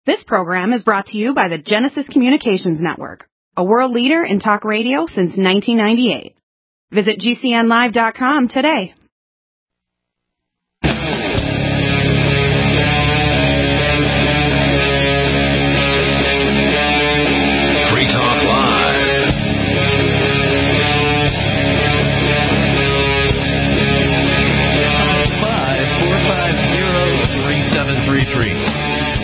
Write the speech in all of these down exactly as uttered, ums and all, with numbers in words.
This program is brought to you by the Genesis Communications Network, a world leader in talk radio since nineteen ninety-eight. Visit G C N live dot com today. Free Talk Live. five four five zero three seven three three.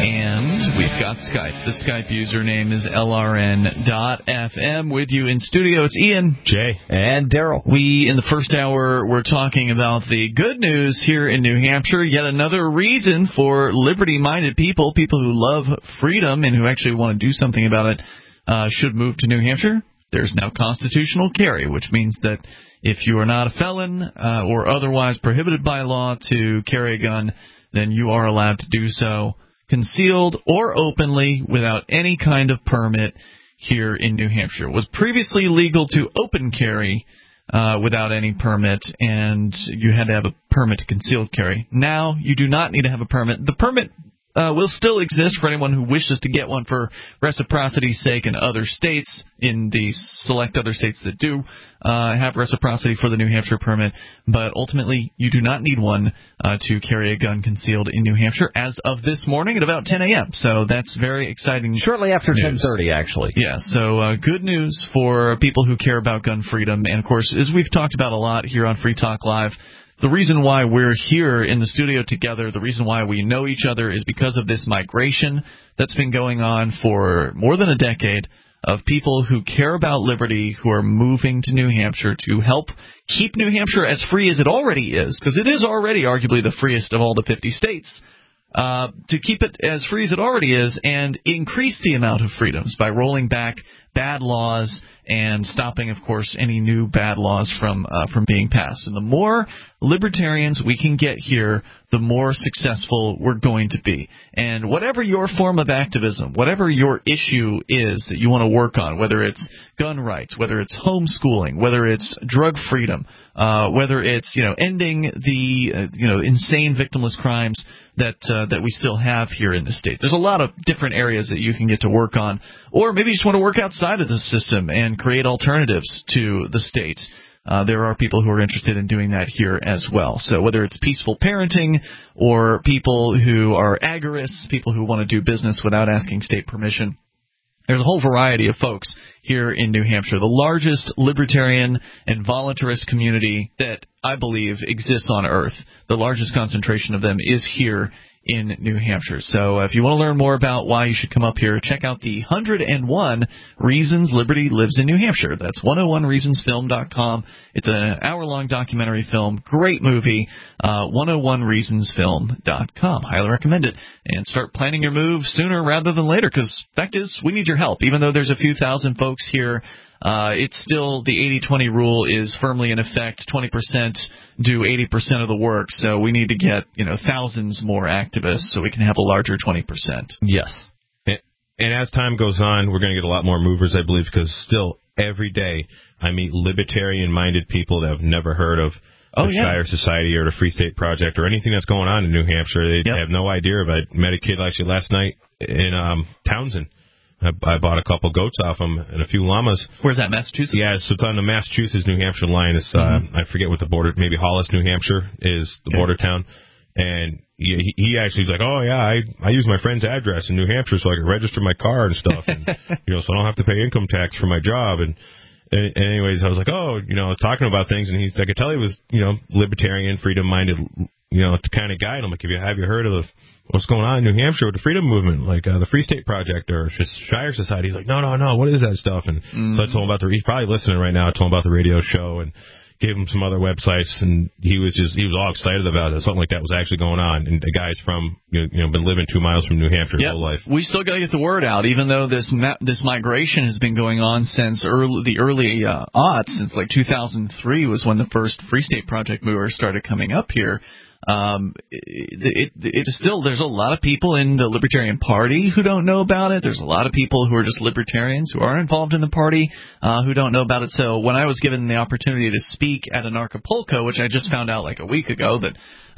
We've got Skype. The Skype username is L R N dot F M. With you in studio, it's Ian, Jay, and Daryl. We, in the first hour, were talking about the good news here in New Hampshire. Yet another reason for liberty-minded people, people who love freedom and who actually want to do something about it, uh, should move to New Hampshire. There's now constitutional carry, which means that if you are not a felon uh, or otherwise prohibited by law to carry a gun, then you are allowed to do so concealed or openly without any kind of permit here in New Hampshire. It was previously legal to open carry uh, without any permit, and you had to have a permit to concealed carry. Now you do not need to have a permit. The permit uh, will still exist for anyone who wishes to get one for reciprocity's sake in other states, in the select other states that do uh, have reciprocity for the New Hampshire permit, but ultimately you do not need one uh, to carry a gun concealed in New Hampshire as of this morning at about ten a.m. So that's very exciting. Shortly after news. ten thirty, actually. Yeah, so uh, good news for people who care about gun freedom. And, of course, as we've talked about a lot here on Free Talk Live, the reason why we're here in the studio together, the reason why we know each other is because of this migration that's been going on for more than a decade of people who care about liberty, who are moving to New Hampshire to help keep New Hampshire as free as it already is, because it is already arguably the freest of all the fifty states, uh, to keep it as free as it already is and increase the amount of freedoms by rolling back bad laws and stopping, of course, any new bad laws from uh, from being passed. And the more libertarians we can get here, the more successful we're going to be. And whatever your form of activism, whatever your issue is that you want to work on, whether it's gun rights, whether it's homeschooling, whether it's drug freedom, uh, whether it's, you know, ending the uh, you know insane victimless crimes that uh, that we still have here in the state. There's a lot of different areas that you can get to work on, or maybe you just want to work outside of the system and create alternatives to the state. Uh, there are people who are interested in doing that here as well. So whether it's peaceful parenting or people who are agorists, people who want to do business without asking state permission, there's a whole variety of folks here in New Hampshire. The largest libertarian and voluntarist community that I believe exists on Earth, the largest concentration of them is here in New Hampshire. So uh, if you want to learn more about why you should come up here, check out the one hundred and one Reasons Liberty Lives in New Hampshire. That's one oh one reasons film dot com. It's an hour-long documentary film. Great movie. Uh, one oh one reasons film dot com. Highly recommend it. And start planning your move sooner rather than later, because fact is, we need your help. Even though there's a few thousand folks here, Uh, it's still, the eighty twenty rule is firmly in effect. twenty percent do eighty percent of the work, so we need to get, you know, thousands more activists so we can have a larger twenty percent. Yes. And, and as time goes on, we're going to get a lot more movers, I believe, because still, every day, I meet libertarian-minded people that have never heard of the oh, yeah. Shire Society or the Free State Project or anything that's going on in New Hampshire. They yep. have no idea about it. I met a kid actually last night in um, Townsend. I, I bought a couple goats off him and a few llamas. Where's that, Massachusetts? Yeah, so it's on the Massachusetts-New Hampshire line. It's, uh, mm-hmm. I forget what the border, maybe Hollis, New Hampshire is the border town. And he, he actually is like, oh, yeah, I, I use my friend's address in New Hampshire so I can register my car and stuff. And, you know, so I don't have to pay income tax for my job. And, and anyways, I was like, oh, you know, talking about things. And he's, I could tell he was, you know, libertarian, freedom-minded, you know, kind of guy. And I'm like, have you, have you heard of the what's going on in New Hampshire with the freedom movement, like uh, the Free State Project or Shire Society? He's like, no, no, no, what is that stuff? And mm-hmm. so I told him about the, he's probably listening right now, I told him about the radio show and gave him some other websites, and he was just, he was all excited about it. Something like that was actually going on. And the guy's from, you know, you know been living two miles from New Hampshire his yep. whole life. We still got to get the word out, even though this ma- this migration has been going on since early, the early uh, aughts, since like two thousand three was when the first Free State Project movers started coming up here. Um, it, it, it is still, there's a lot of people in the Libertarian Party who don't know about it. There's a lot of people who are just libertarians who are involved in the party uh, who don't know about it. So when I was given the opportunity to speak at Anarchapulco, which I just found out like a week ago that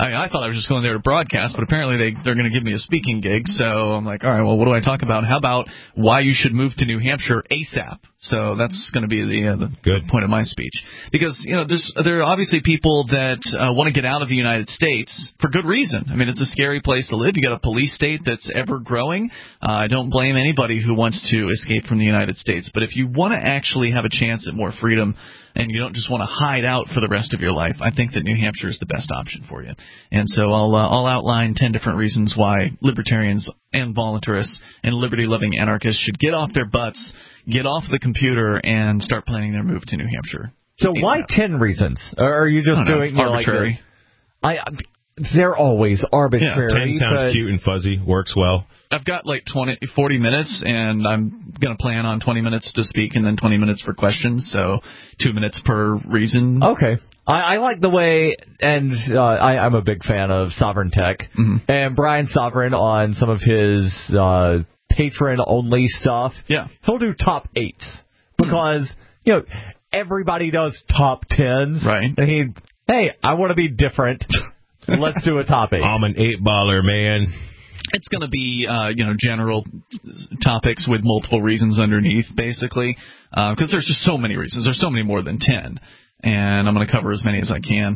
I mean, I thought I was just going there to broadcast, but apparently they, they're going to give me a speaking gig. So I'm like, all right, well, what do I talk about? How about why you should move to New Hampshire ASAP? So that's going to be the, uh, the Good. point of my speech. Because, you know, there's, there are obviously people that uh, want to get out of the United States for good reason. I mean, it's a scary place to live. You got a police state that's ever growing. Uh, I don't blame anybody who wants to escape from the United States. But if you want to actually have a chance at more freedom, and you don't just want to hide out for the rest of your life, I think that New Hampshire is the best option for you. And so I'll uh, I'll outline ten different reasons why libertarians and voluntarists and liberty-loving anarchists should get off their butts, get off the computer, and start planning their move to New Hampshire. So why ten reasons? Or are you just I don't know, doing you know, arbitrary? Like the, I they're always arbitrary. Ten sounds but cute and fuzzy. Works well. I've got like twenty, forty minutes, and I'm going to plan on twenty minutes to speak and then twenty minutes for questions, so two minutes per reason. Okay. I, I like the way, and uh, I, I'm a big fan of Sovereign Tech, mm-hmm. and Brian Sovereign on some of his uh, patron-only stuff. Yeah. He'll do top eights, because, mm-hmm. you know, everybody does top tens. Right. And he, hey, I want to be different. Let's do a top eight. I'm an eight-baller, man. It's going to be, uh, you know, general topics with multiple reasons underneath, basically, because uh, there's just so many reasons. There's so many more than ten, and I'm going to cover as many as I can.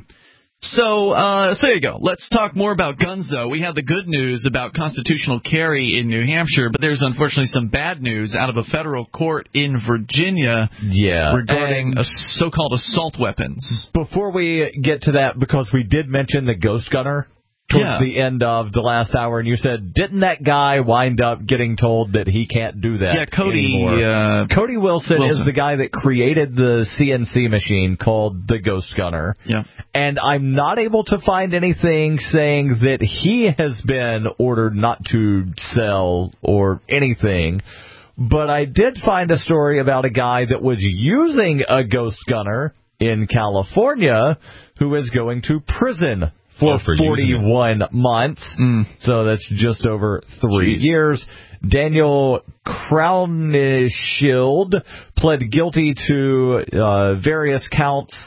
So, uh, so there you go. Let's talk more about guns, though. We have the good news about constitutional carry in New Hampshire, but there's unfortunately some bad news out of a federal court in Virginia yeah, regarding and a so-called assault weapons. Before we get to that, because we did mention the Ghost Gunner towards yeah. the end of the last hour, and you said, didn't that guy wind up getting told that he can't do that Yeah, Cody anymore? Uh, Cody Wilson, Wilson is the guy that created the C N C machine called the Ghost Gunner. Yeah. And I'm not able to find anything saying that he has been ordered not to sell or anything. But I did find a story about a guy that was using a Ghost Gunner in California who is going to prison for, oh, for forty-one months. Mm. So that's just over three Jeez. years. Daniel Crownishield pled guilty to uh, various counts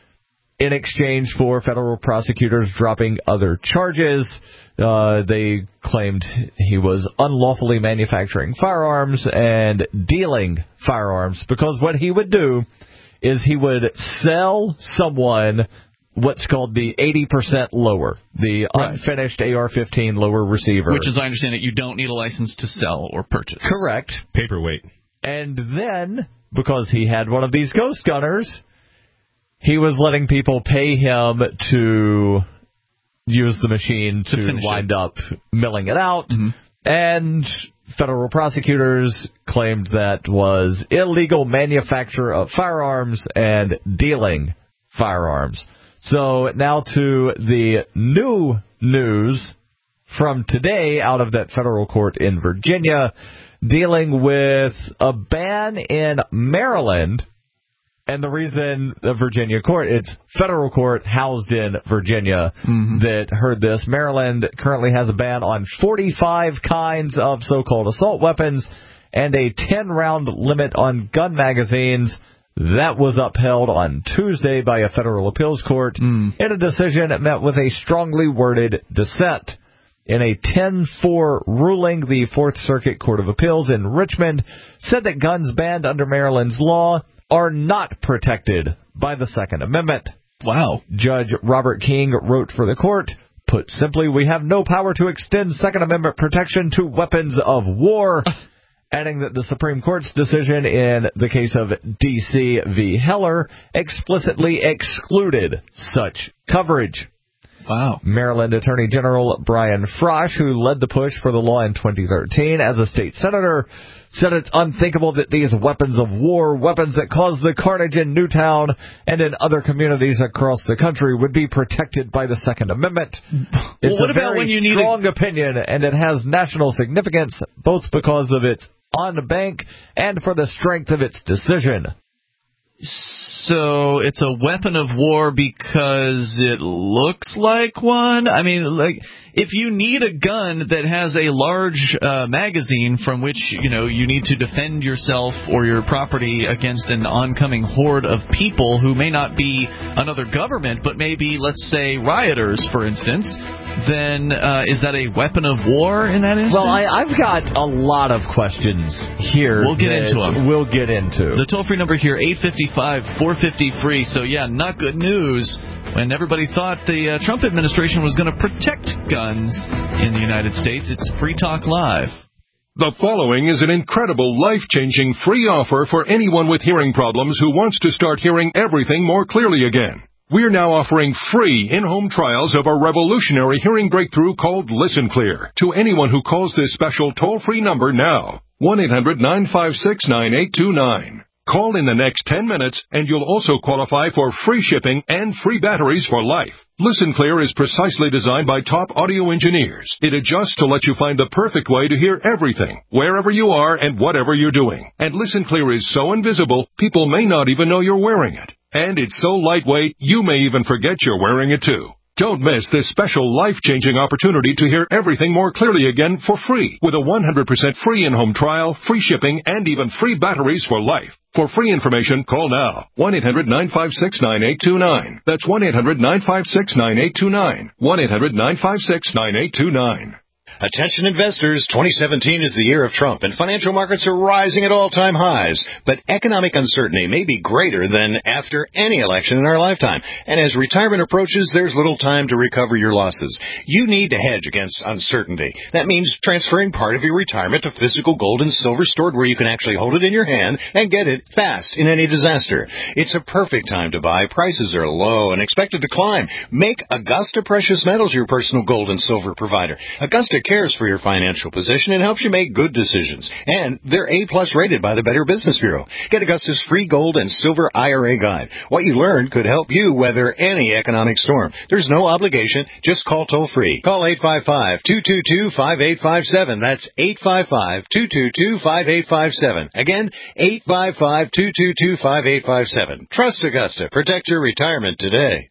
in exchange for federal prosecutors dropping other charges. Uh, they claimed he was unlawfully manufacturing firearms and dealing firearms, because what he would do is he would sell someone what's called the eighty percent lower, the right. unfinished A R fifteen lower receiver. Which, as I understand it, you don't need a license to sell or purchase. Correct. Paperweight. And then, because he had one of these Ghost Gunners, he was letting people pay him to use the machine to, to wind it. up milling it out. Mm-hmm. And federal prosecutors claimed that was illegal manufacture of firearms and dealing firearms. So now to the new news from today out of that federal court in Virginia, dealing with a ban in Maryland. And the reason the Virginia court, it's federal court housed in Virginia mm-hmm. that heard this. Maryland currently has a ban on forty-five kinds of so-called assault weapons and a ten-round limit on gun magazines. That was upheld on Tuesday by a federal appeals court mm. in a decision that met with a strongly worded dissent. In a ten four ruling, the Fourth Circuit Court of Appeals in Richmond said that guns banned under Maryland's law are not protected by the Second Amendment. Wow. Judge Robert King wrote for the court, put simply, we have no power to extend Second Amendment protection to weapons of war, adding that the Supreme Court's decision in the case of D C v. Heller explicitly excluded such coverage. Wow. Maryland Attorney General Brian Frosh, who led the push for the law in twenty thirteen as a state senator, said it's unthinkable that these weapons of war, weapons that caused the carnage in Newtown and in other communities across the country, would be protected by the Second Amendment. It's well, what a about very when you need strong a... opinion, and it has national significance, both because of its on the bank and for the strength of its decision. So it's a weapon of war because it looks like one? I mean, like, if you need a gun that has a large uh, magazine from which, you know, you need to defend yourself or your property against an oncoming horde of people who may not be another government, but maybe, let's say, rioters, for instance, then uh, is that a weapon of war in that instance? Well, I, I've got a lot of questions here. We'll get into them. We'll get into. The toll-free number here, eight five five, four five zero, free. So, yeah, not good news when everybody thought the uh, Trump administration was going to protect guns in the United States. It's Free Talk Live. The following is an incredible, life-changing free offer for anyone with hearing problems who wants to start hearing everything more clearly again. We're now offering free in-home trials of our revolutionary hearing breakthrough called Listen Clear to anyone who calls this special toll-free number now, one eight hundred nine five six nine eight two nine. Call in the next ten minutes and you'll also qualify for free shipping and free batteries for life. Listen Clear is precisely designed by top audio engineers. It adjusts to let you find the perfect way to hear everything, wherever you are and whatever you're doing. And Listen Clear is so invisible, people may not even know you're wearing it. And it's so lightweight, you may even forget you're wearing it too. Don't miss this special life-changing opportunity to hear everything more clearly again for free with a one hundred percent free in-home trial, free shipping, and even free batteries for life. For free information, call now. one eight hundred nine five six nine eight two nine. That's one eight hundred nine five six nine eight two nine. one eight hundred nine five six nine eight two nine. Attention investors, twenty seventeen is the year of Trump, and financial markets are rising at all-time highs. But economic uncertainty may be greater than after any election in our lifetime. And as retirement approaches, there's little time to recover your losses. You need to hedge against uncertainty. That means transferring part of your retirement to physical gold and silver stored where you can actually hold it in your hand and get it fast in any disaster. It's a perfect time to buy. Prices are low and expected to climb. Make Augusta Precious Metals your personal gold and silver provider. Augusta cares for your financial position and helps you make good decisions. And they're A-plus rated by the Better Business Bureau. Get Augusta's free gold and silver I R A guide. What you learn could help you weather any economic storm. There's no obligation. Just call toll-free. Call eight five five, two two two, five eight five seven. That's eight five five, two two two, five eight five seven. Again, eight five five, two two two, five eight five seven. Trust Augusta. Protect your retirement today.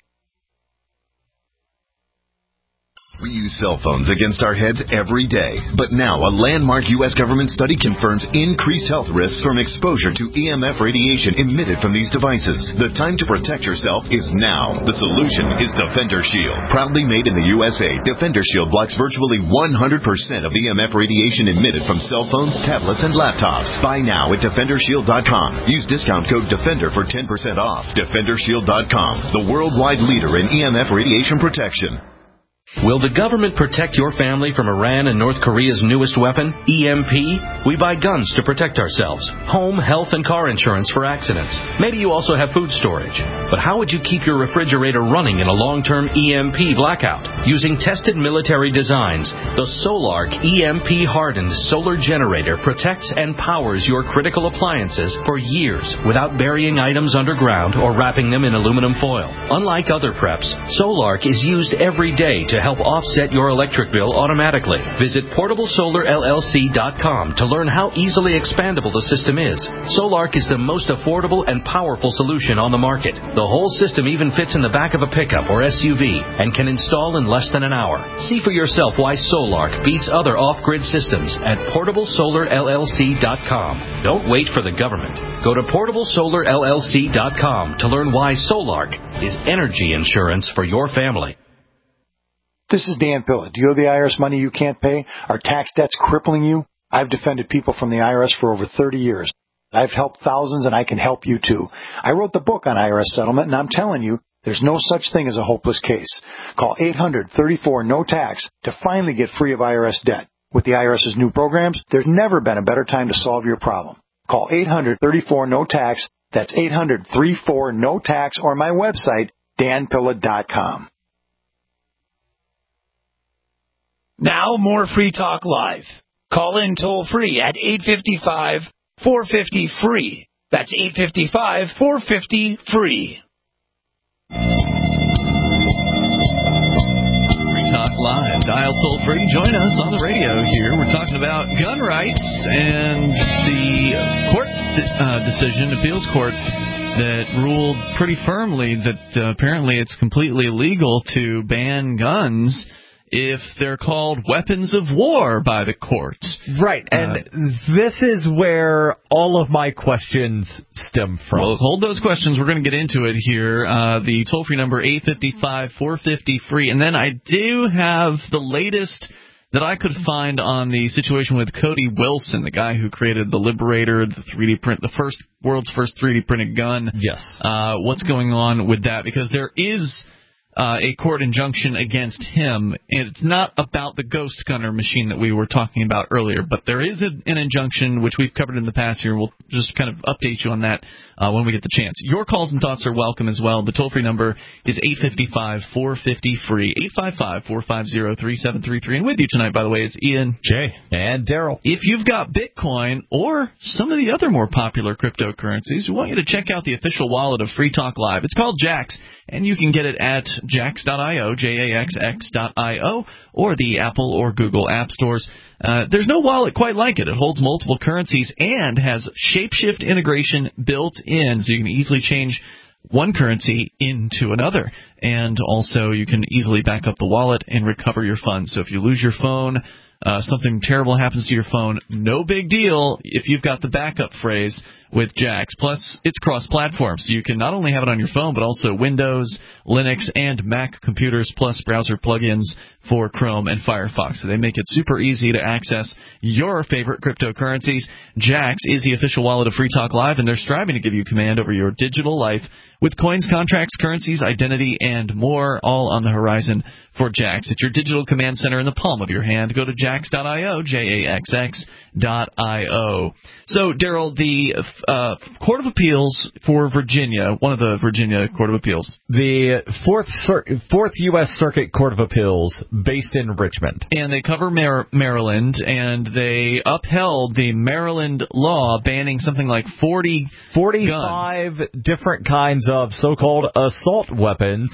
We use cell phones against our heads every day. But now, a landmark U S government study confirms increased health risks from exposure to E M F radiation emitted from these devices. The time to protect yourself is now. The solution is Defender Shield. Proudly made in the U S A, Defender Shield blocks virtually one hundred percent of E M F radiation emitted from cell phones, tablets, and laptops. Buy now at Defender Shield dot com. Use discount code DEFENDER for ten percent off. Defender Shield dot com, the worldwide leader in E M F radiation protection. Will the government protect your family from Iran and North Korea's newest weapon, E M P? We buy guns to protect ourselves, home, health, and car insurance for accidents. Maybe you also have food storage. But how would you keep your refrigerator running in a long-term E M P blackout? Using tested military designs, the Solark E M P-hardened solar generator protects and powers your critical appliances for years without burying items underground or wrapping them in aluminum foil. Unlike other preps, Solark is used every day to help offset your electric bill automatically. Visit portable solar L L C dot com to learn how easily expandable the system is. Solark is the most affordable and powerful solution on the market. The whole system even fits in the back of a pickup or S U V and can install in less than an hour. See for yourself why Solark beats other off-grid systems at portable solar L L C dot com. Don't wait for the government. Go to portable solar L L C dot com to learn why Solark is energy insurance for your family. This is Dan Pilla. Do you owe the I R S money you can't pay? Are tax debts crippling you? I've defended people from the I R S for over thirty years. I've helped thousands, and I can help you too. I wrote the book on I R S settlement, and I'm telling you, there's no such thing as a hopeless case. Call eight hundred, thirty-four, no tax to finally get free of I R S debt. With the IRS's new programs, there's never been a better time to solve your problem. Call eight hundred, thirty-four, no tax. That's eight hundred, thirty-four, no tax, or my website, dan pilla dot com. Now more Free Talk Live. Call in toll-free at eight five five, four five zero, free. That's eight five five, four five zero, free. Free Talk Live. Dial toll-free. Join us on the radio here. We're talking about gun rights and the court uh, decision, appeals court that ruled pretty firmly that uh, apparently it's completely illegal to ban guns if they're called weapons of war by the courts. Right, and uh, this is where all of my questions stem from. Well, hold those questions. We're going to get into it here. Uh, the toll-free number, eight five five, four five zero, free. And then I do have the latest that I could find on the situation with Cody Wilson, the guy who created the Liberator, the three D print, the first world's first three D printed gun. Yes. Uh, what's going on with that? Because there is Uh, a court injunction against him. It's not about the Ghost Gunner machine that we were talking about earlier, but there is a, an injunction, which we've covered in the past here. We'll just kind of update you on that uh, when we get the chance. Your calls and thoughts are welcome as well. The toll-free number is eight five five, four five zero, free, eight five five, four five zero, three seven three three. And with you tonight, by the way, it's Ian, Jay, and Daryl. If you've got Bitcoin or some of the other more popular cryptocurrencies, we want you to check out the official wallet of Free Talk Live. It's called Jax, and you can get it at jax dot io, J A X X dot I O, or the Apple or Google app stores. Uh, there's no wallet quite like it. It holds multiple currencies and has Shapeshift integration built in, so you can easily change one currency into another. And also you can easily back up the wallet and recover your funds. So if you lose your phone, uh, something terrible happens to your phone, no big deal if you've got the backup phrase with Jax. Plus, it's cross-platform, so you can not only have it on your phone, but also Windows, Linux, and Mac computers, plus browser plugins for Chrome and Firefox. So they make it super easy to access your favorite cryptocurrencies. Jax is the official wallet of Free Talk Live, and they're striving to give you command over your digital life with coins, contracts, currencies, identity, and more, all on the horizon for Jax. It's your digital command center in the palm of your hand. Go to jax dot I O, J A X X dot I O. So, Daryl, the uh, Court of Appeals for Virginia, one of the Virginia Court of Appeals. The Fourth Cir- Fourth U S Circuit Court of Appeals, based in Richmond. And they cover Mar- Maryland, and they upheld the Maryland law banning something like forty forty-five guns. Different kinds of so-called assault weapons,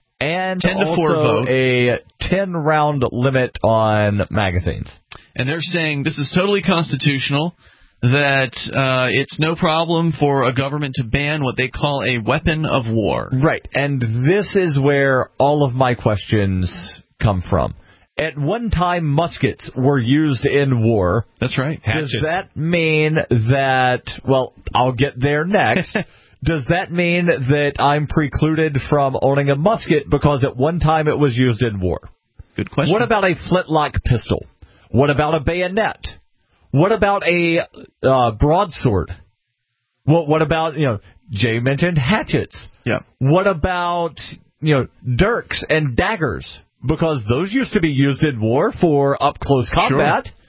and ten to also four vote. a ten-round limit on magazines. And they're saying this is totally constitutional, that uh, it's no problem for a government to ban what they call a weapon of war. Right, and this is where all of my questions come from. At one time, muskets were used in war. That's right. Does that mean that, well, I'll get there next. Does that mean that I'm precluded from owning a musket because at one time it was used in war? Good question. What about a flintlock pistol? What about a bayonet? What about a uh, broadsword? What, what about, you know, Jay mentioned hatchets. Yeah. What about, you know, dirks and daggers? Because those used to be used in war for up-close combat. Sure.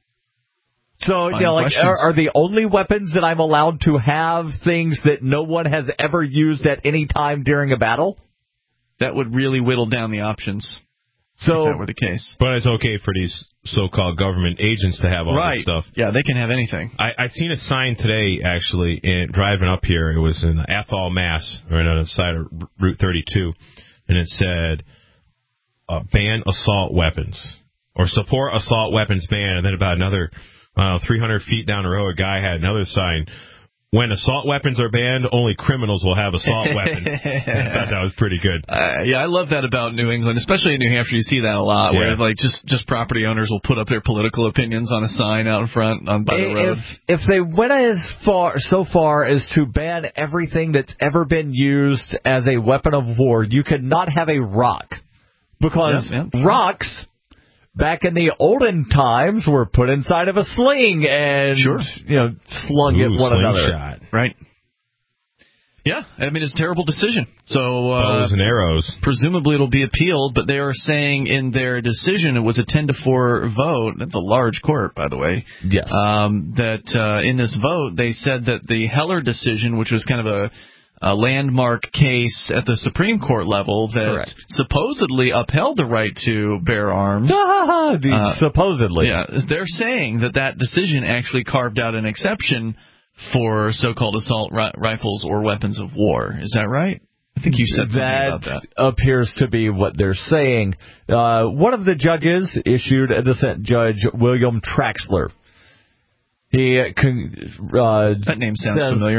So, Fine you know, like, questions. are, are the only weapons that I'm allowed to have things that no one has ever used at any time during a battle? That would really whittle down the options. So, if that were the case. But it's okay for these so-called government agents to have all right. this stuff. Yeah, they can have anything. I, I seen a sign today, actually, in, driving up here. It was in Athol, Mass, right on the side of Route thirty-two, and it said, uh, ban assault weapons, or support assault weapons ban, and then about another uh, three hundred feet down the road, a guy had another sign. When assault weapons are banned, only criminals will have assault weapons. I thought that was pretty good. Uh, yeah, I love that about New England, especially in New Hampshire. You see that a lot, yeah. where like just, just property owners will put up their political opinions on a sign out in front on by the road. If if they went as far so far as to ban everything that's ever been used as a weapon of war, you could not have a rock, because yep, yep. rocks, back in the olden times, were put inside of a sling and, sure. you know, slung Ooh, at one another. Shot. Right. Yeah, I mean, it's a terrible decision. So uh, bows and arrows. Presumably it'll be appealed, but they are saying in their decision it was a ten to four vote. That's a large court, by the way. Yes. Um, that uh, in this vote they said that the Heller decision, which was kind of a a landmark case at the Supreme Court level that Correct. supposedly upheld the right to bear arms. the, uh, supposedly. Yeah, they're saying that that decision actually carved out an exception for so-called assault ri- rifles or weapons of war. Is that right? I think you said something that about that. appears to be what they're saying. Uh, one of the judges issued a dissent, Judge William Traxler. He uh, that name sounds says, familiar.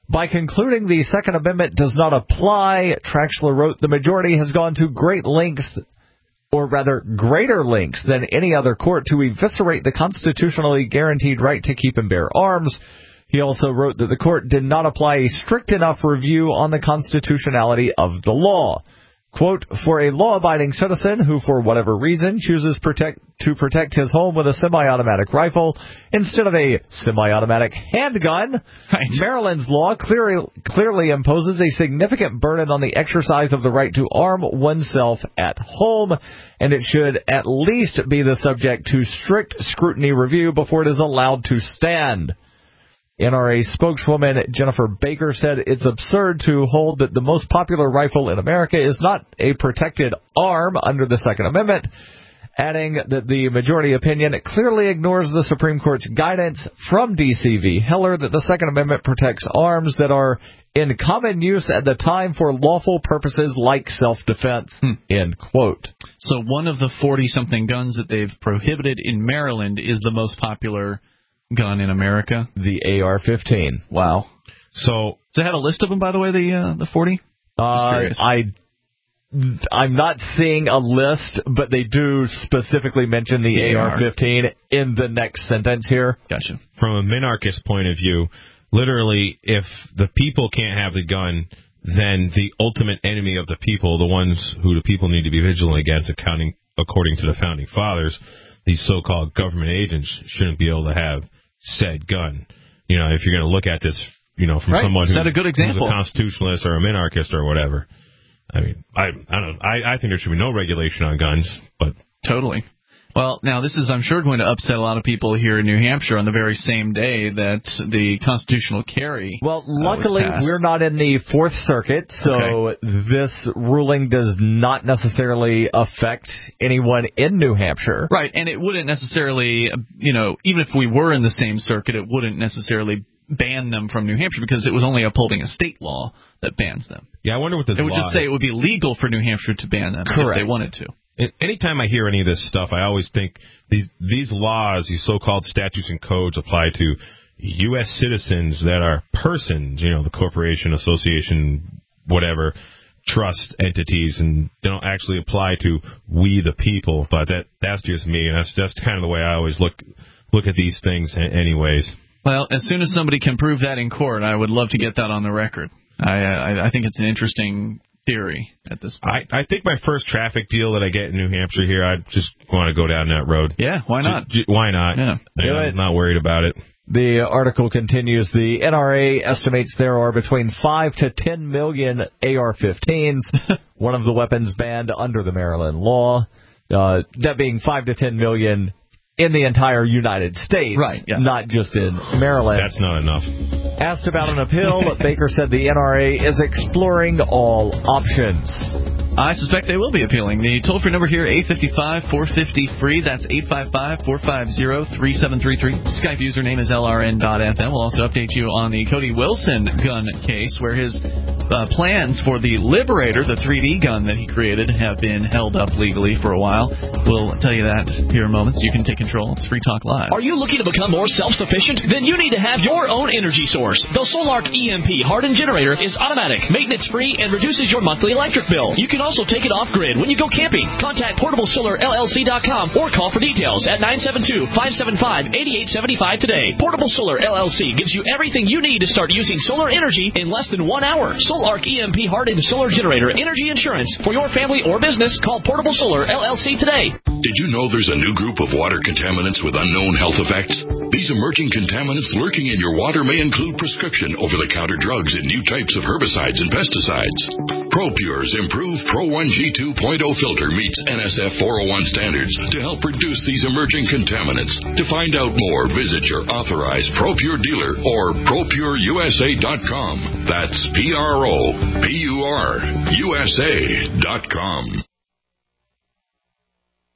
By concluding the Second Amendment does not apply, Traxler wrote, the majority has gone to great lengths, or rather greater lengths than any other court to eviscerate the constitutionally guaranteed right to keep and bear arms. He also wrote that the court did not apply a strict enough review on the constitutionality of the law. Quote, for a law-abiding citizen who, for whatever reason, chooses protect, to protect his home with a semi-automatic rifle instead of a semi-automatic handgun, right. Maryland's law clearly, clearly imposes a significant burden on the exercise of the right to arm oneself at home, and it should at least be the subject to strict scrutiny review before it is allowed to stand. N R A spokeswoman Jennifer Baker said it's absurd to hold that the most popular rifle in America is not a protected arm under the Second Amendment, adding that the majority opinion clearly ignores the Supreme Court's guidance from D C v. Heller that the Second Amendment protects arms that are in common use at the time for lawful purposes like self-defense, hmm. end quote. So one of the forty-something guns that they've prohibited in Maryland is the most popular gun in America? The A R fifteen. Wow. So, does it have a list of them, by the way, the uh, the forty? Uh, I, I'm not seeing a list, but they do specifically mention the, the A R fifteen in the next sentence here. Gotcha. From a minarchist point of view, literally, if the people can't have the gun, then the ultimate enemy of the people, the ones who the people need to be vigilant against, accounting according to the Founding Fathers, these so-called government agents shouldn't be able to have said gun. You know, if you're going to look at this, you know, from right. someone who, Set a good example. who's a constitutionalist or a minarchist or whatever. I mean, I I don't know. I, I think there should be no regulation on guns, but totally. Well, now this is, I'm sure, going to upset a lot of people here in New Hampshire on the very same day that the constitutional carry. Well, luckily uh, we're not in the Fourth Circuit, so okay. This ruling does not necessarily affect anyone in New Hampshire. Right, and it wouldn't necessarily, you know, even if we were in the same circuit, it wouldn't necessarily ban them from New Hampshire because it was only upholding a state law that bans them. Yeah, I wonder what this It would law just say it would be legal for New Hampshire to ban them Correct. if they wanted to. Anytime I hear any of this stuff, I always think these these laws, these so-called statutes and codes apply to U S citizens that are persons, you know, the corporation, association, whatever, trust entities, and they don't actually apply to we the people. But that that's just me, and that's that's kind of the way I always look look at these things anyways. Well, as soon as somebody can prove that in court, I would love to get that on the record. I I, I think it's an interesting theory at this point. I, I think my first traffic deal that I get in New Hampshire here, I just want to go down that road. Yeah, why not? J- j- why not? Yeah. yeah I'm not worried about it. The article continues, the N R A estimates there are between five to ten million A R fifteens, one of the weapons banned under the Maryland law. Uh, that being five to ten million in the entire United States, right, yeah. Not just in Maryland. That's not enough. Asked about an appeal, Baker said the N R A is exploring all options. I suspect they will be appealing. The toll-free number here, eight five five, four five zero, free. That's eight five five, four five zero, three seven three three. Skype username is L R N dot F M. We'll also update you on the Cody Wilson gun case, where his uh, plans for the Liberator, the three D gun that he created, have been held up legally for a while. We'll tell you that here in moments. You can take control. It's Free Talk Live. Are you looking to become more self-sufficient? Then you need to have your own energy source. The Solark E M P hardened generator is automatic, maintenance-free, and reduces your monthly electric bill. You can also take it off-grid when you go camping. Contact portable solar L L C dot com or call for details at nine seven two, five seven five, eight eight seven five today. Portable Solar L L C gives you everything you need to start using solar energy in less than one hour. Solark E M P hardened solar generator energy insurance for your family or business. Call Portable Solar L L C today. Did you know there's a new group of water contaminants with unknown health effects? These emerging contaminants lurking in your water may include prescription over-the-counter drugs and new types of herbicides and pesticides. ProPure's improved Pro one G two point oh filter meets N S F four oh one standards to help reduce these emerging contaminants. To find out more, visit your authorized ProPure dealer or Pro Pure U S A dot com. That's P R O P U R U S A dot com.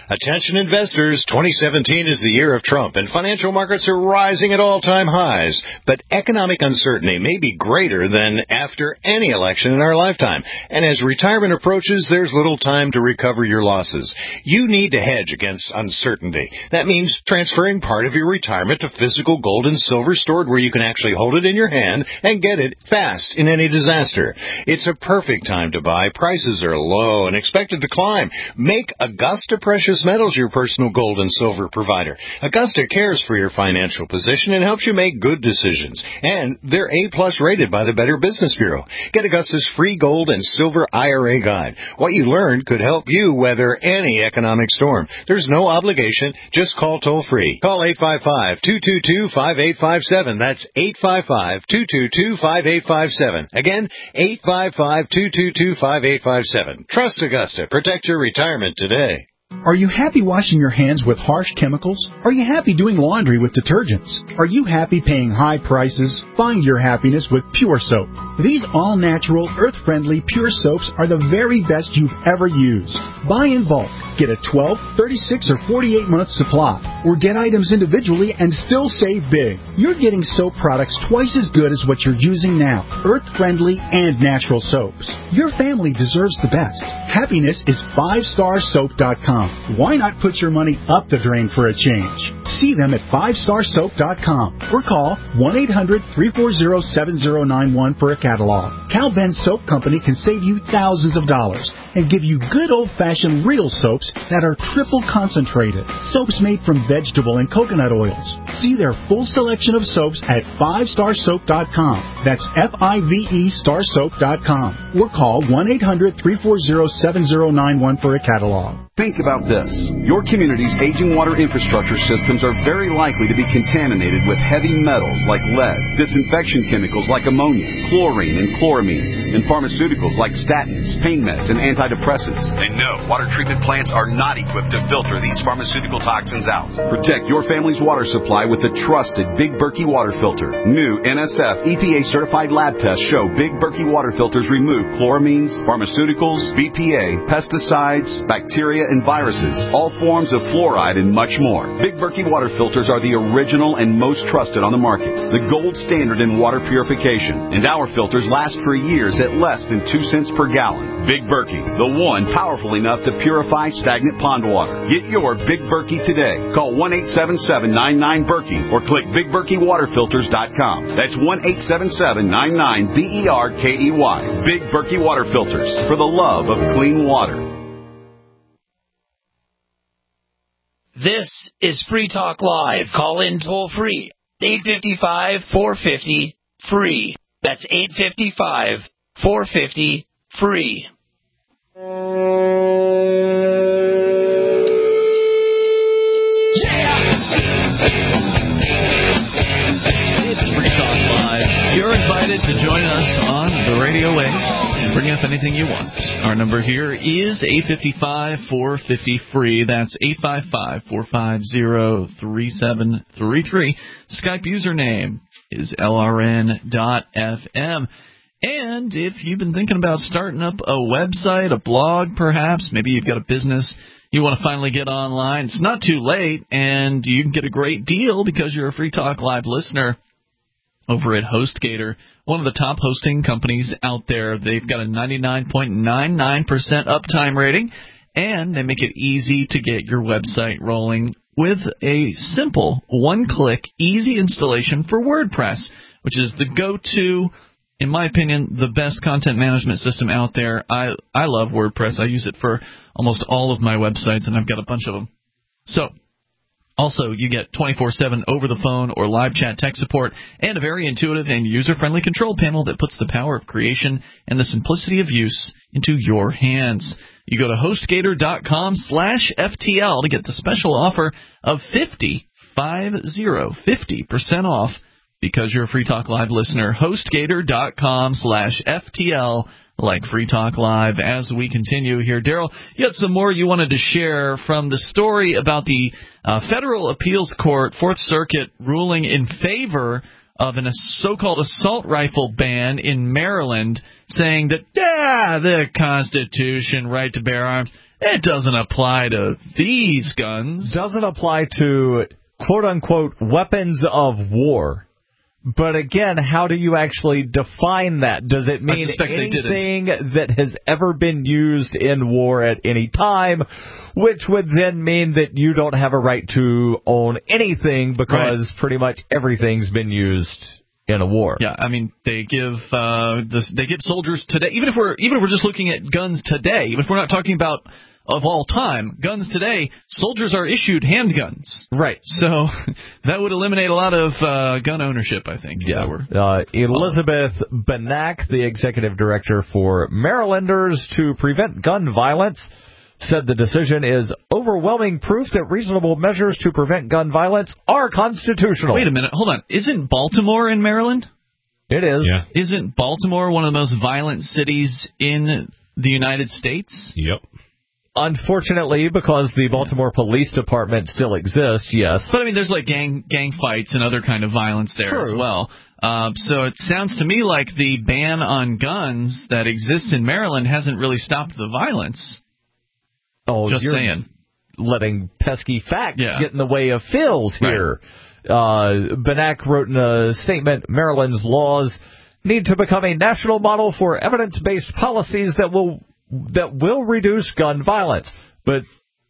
Attention investors, twenty seventeen is the year of Trump, and financial markets are rising at all-time highs. But economic uncertainty may be greater than after any election in our lifetime. And as retirement approaches, there's little time to recover your losses. You need to hedge against uncertainty. That means transferring part of your retirement to physical gold and silver stored where you can actually hold it in your hand and get it fast in any disaster. It's a perfect time to buy. Prices are low and expected to climb. Make Augusta Precious Metals your personal gold and silver provider. Augusta cares for your financial position and helps you make good decisions. And they're A-plus rated by the Better Business Bureau. Get Augusta's free gold and silver I R A guide. What you learned could help you weather any economic storm. There's no obligation. Just call toll-free. Call eight five five, two two two, five eight five seven. That's eight five five, two two two, five eight five seven. Again, eight five five, two two two, five eight five seven. Trust Augusta. Protect your retirement today. Are you happy washing your hands with harsh chemicals? Are you happy doing laundry with detergents? Are you happy paying high prices? Find your happiness with Pure Soap. These all-natural, earth-friendly Pure Soaps are the very best you've ever used. Buy in bulk. Get a twelve, thirty-six, or forty-eight month supply. Or get items individually and still save big. You're getting soap products twice as good as what you're using now. Earth-friendly and natural soaps. Your family deserves the best. Happiness is five star soap dot com. Why not put your money up the drain for a change? See them at five star soap dot com or call one eight hundred, three four zero, seven zero nine one for a catalog. Cal Ben Soap Company can save you thousands of dollars and give you good old-fashioned real soaps that are triple concentrated. Soaps made from vegetable and coconut oils. See their full selection of soaps at five star soap dot com. That's F I V E star soap dot com. Or call one eight hundred, three four zero, seven zero nine one for a catalog. Think about this. Your community's aging water infrastructure systems are very likely to be contaminated with heavy metals like lead, disinfection chemicals like ammonia, chlorine and chloramines, and pharmaceuticals like statins, pain meds, and antidepressants. And no, water treatment plants are not equipped to filter these pharmaceutical toxins out. Protect your family's water supply with the trusted Big Berkey water filter. New N S F E P A certified lab tests show Big Berkey water filters remove chloramines, pharmaceuticals, B P A, pesticides, bacteria, and viruses, all forms of fluoride, and much more. Big Berkey water filters are the original and most trusted on the market, the gold standard in water purification, and our filters last for years at less than two cents per gallon. Big Berkey, the one powerful enough to purify stagnant pond water. Get your Big Berkey today. Call one eight seven seven, nine nine, Berkey or click big berkey water filters dot com. That's one eight seven seven, nine nine, B E R K E Y. Big Berkey water filters, for the love of clean water. This is Free Talk Live. Call in toll free. eight five five, four five zero, free. That's eight five five, four five zero, free. It's Free Talk Live. You're invited to join us on the radio waves. Bring up anything you want. Our number here is eight five five, four five zero, free. That's eight five five, four five zero, three seven three three. Skype username is L R N dot F M. And if you've been thinking about starting up a website, a blog perhaps, maybe you've got a business you want to finally get online, it's not too late, and you can get a great deal because you're a Free Talk Live listener over at HostGator, one of the top hosting companies out there. They've got a ninety-nine point nine nine percent uptime rating, and they make it easy to get your website rolling with a simple one-click, easy installation for WordPress, which is the go-to, in my opinion, the best content management system out there. I, I love WordPress. I use it for almost all of my websites, and I've got a bunch of them. So, also, you get twenty-four seven over the phone or live chat tech support and a very intuitive and user-friendly control panel that puts the power of creation and the simplicity of use into your hands. You go to HostGator dot com slash F T L to get the special offer of fifty, five zero, fifty percent off because you're a Free Talk Live listener. HostGator dot com slash F T L, like Free Talk Live. As we continue here, Daryl, you had some more you wanted to share from the story about the uh, Federal Appeals Court, Fourth Circuit, ruling in favor of a so-called assault rifle ban in Maryland, saying that, yeah, the Constitution, right to bear arms, It doesn't apply to these guns. Doesn't apply to quote-unquote weapons of war. But again, how do you actually define that? Does it mean anything that has ever been used in war at any time, which would then mean that you don't have a right to own anything because right. pretty much everything's been used in a war? Yeah, I mean, they give uh, this, they give soldiers today, even if we're even if we're just looking at guns today, even if we're not talking about of all time, guns today, soldiers are issued handguns. Right. So that would eliminate a lot of uh, gun ownership, I think. Yeah. Uh, Elizabeth Benak, the executive director for Marylanders to Prevent Gun Violence, said the decision is overwhelming proof that reasonable measures to prevent gun violence are constitutional. Wait a minute. Hold on. Isn't Baltimore in Maryland? It is. Yeah. Isn't Baltimore one of the most violent cities in the United States? Yep. Unfortunately, because the Baltimore Police Department still exists, yes. But, I mean, there's, like, gang gang fights and other kind of violence there True. as well. Uh, so it sounds to me like the ban on guns that exists in Maryland hasn't really stopped the violence. Oh, Just you're saying. Letting pesky facts yeah. get in the way of Phil's here. Right. Uh, Benak wrote in a statement, Maryland's laws need to become a national model for evidence-based policies that will that will reduce gun violence. But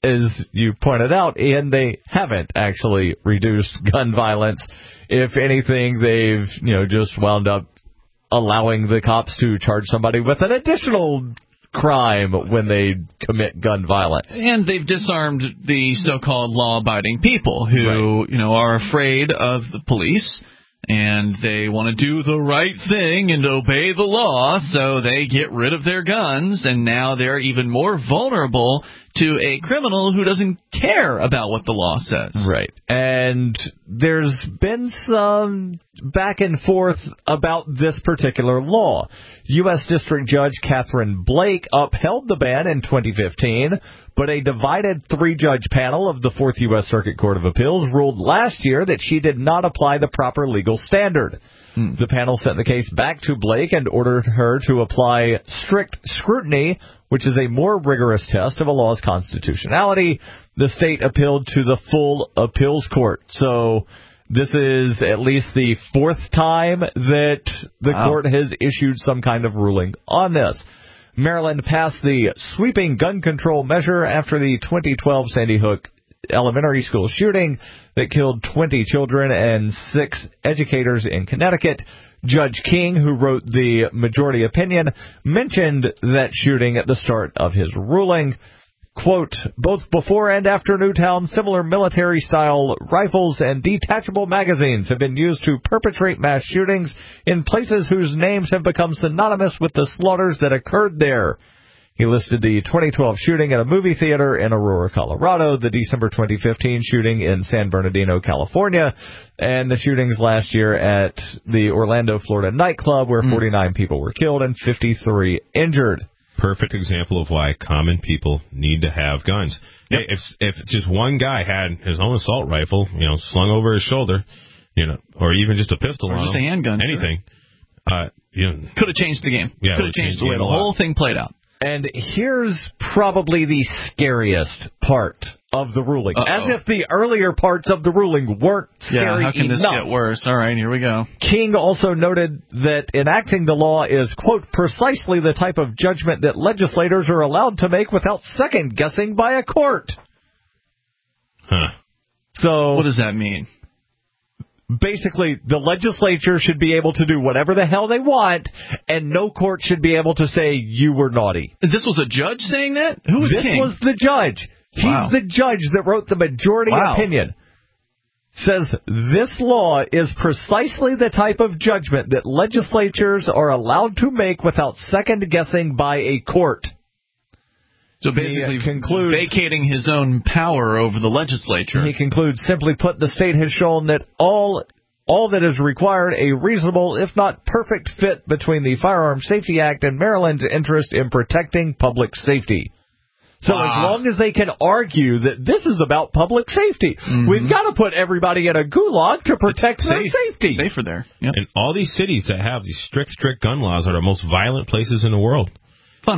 as you pointed out, Ian, they haven't actually reduced gun violence. If anything, they've, you know, just wound up allowing the cops to charge somebody with an additional crime when they commit gun violence. And they've disarmed the so-called law-abiding people who, right. you know, are afraid of the police. And they want to do the right thing and obey the law, so they get rid of their guns, and now they're even more vulnerable to a criminal who doesn't care about what the law says. Right. And there's been some back and forth about this particular law. U S District Judge Catherine Blake upheld the ban in twenty fifteen, but a divided three-judge panel of the Fourth U S Circuit Court of Appeals ruled last year that she did not apply the proper legal standard. Hmm. The panel sent the case back to Blake and ordered her to apply strict scrutiny, which is a more rigorous test of a law's constitutionality. The state appealed to the full appeals court. So this is at least the fourth time that the wow. court has issued some kind of ruling on this. Maryland passed the sweeping gun control measure after the twenty twelve Sandy Hook elementary school shooting that killed twenty children and six educators in Connecticut. Judge King, who wrote the majority opinion, mentioned that shooting at the start of his ruling. Quote, both before and after Newtown, similar military-style rifles and detachable magazines have been used to perpetrate mass shootings in places whose names have become synonymous with the slaughters that occurred there. He listed the twenty twelve shooting at a movie theater in Aurora, Colorado, the December twenty fifteen shooting in San Bernardino, California, and the shootings last year at the Orlando, Florida nightclub where forty-nine people were killed and fifty-three injured. Perfect example of why common people need to have guns. Yep. Hey, if if just one guy had his own assault rifle, you know, slung over his shoulder, you know, or even just a pistol, or on just him, a handgun, anything, sure. uh, you know, could have changed the game. Yeah, could have changed the way the whole thing played out. And here's probably the scariest part of the ruling. Uh-oh. As if the earlier parts of the ruling weren't scary enough. Yeah, how can enough. this get worse? All right, here we go. King also noted that enacting the law is, quote, precisely the type of judgment that legislators are allowed to make without second-guessing by a court. Huh. So what does that mean? Basically, the legislature should be able to do whatever the hell they want, and no court should be able to say, you were naughty. This was a judge saying that? Who was this King? This was the judge. He's wow. the judge that wrote the majority wow. opinion. Says this law is precisely the type of judgment that legislatures are allowed to make without second-guessing by a court. So basically concludes, vacating his own power over the legislature. He concludes, simply put, the state has shown that all all that is required, a reasonable, if not perfect fit between the Firearms Safety Act and Maryland's interest in protecting public safety. So wow. as long as they can argue that this is about public safety, mm-hmm. we've got to put everybody in a gulag to protect it's their safe, safety. Safer there. Yep. And all these cities that have these strict, strict gun laws are the most violent places in the world. Funny, huh?